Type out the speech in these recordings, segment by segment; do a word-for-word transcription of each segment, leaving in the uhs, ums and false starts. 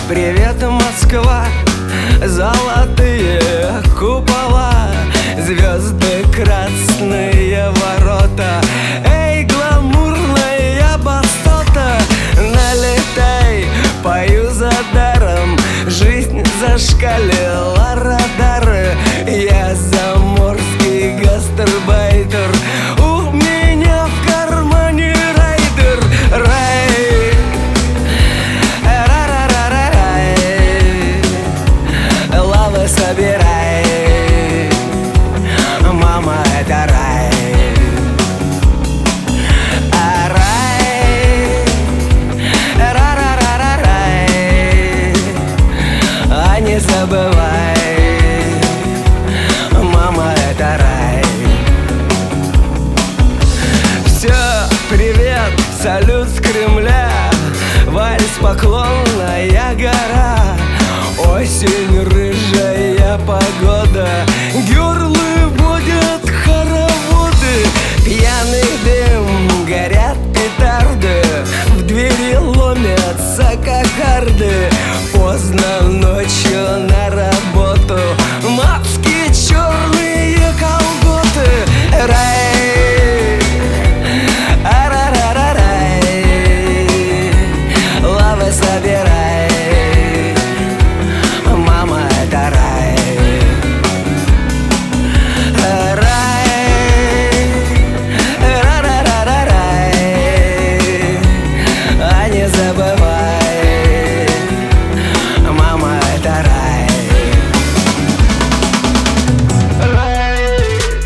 привет, Москва, золотые купола, звезды, красные ворота. Эй, гламурная басота, налетай, пою за даром. Жизнь зашкалила радары, я заморский гастарбайтер. У меня в кармане райдер, рай, ра-ра-ра-ра-рай, лавы собирай, мама, это рай. А рай, ра-ра-ра-ра-рай, а не забывай, мама, это рай. Все, привет, салют с Кремля, вальс, Поклонная гора. Осень, рыжая погода, герлы водят хороводы. Пьяный дым, горят петарды, в двери ломятся кокарды. Поздно ночью на работу, маски, черные колготы. Рай, ара-ра-ра-рай, лавы собирай, мама, это рай. Рай, ра-ра-ра-ра-рай, а не забывай, мама, это рай. Рай,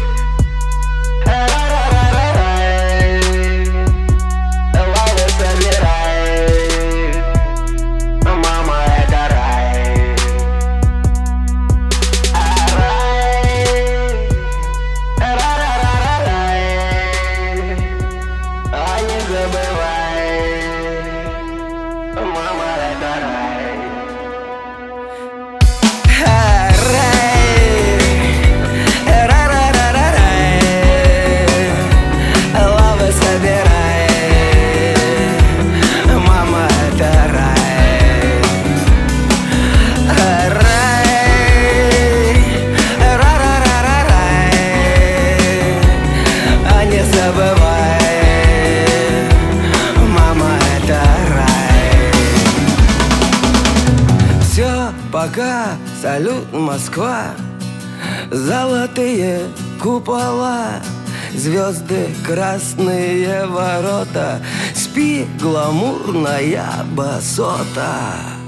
ра-ра-ра-рай, лавы собирай, мама, это рай. А рай, ра-ра-ра-рай, а не забывай, мама, это рай. А рай, ра-ра-ра-рай, лавы собирай, мама, это рай. А рай, ра-ра-ра-рай, а не забывай, мама, это рай. Все, пока, салют, Москва, золотые купола, звезды, красные ворота. Спи, гламурная басота.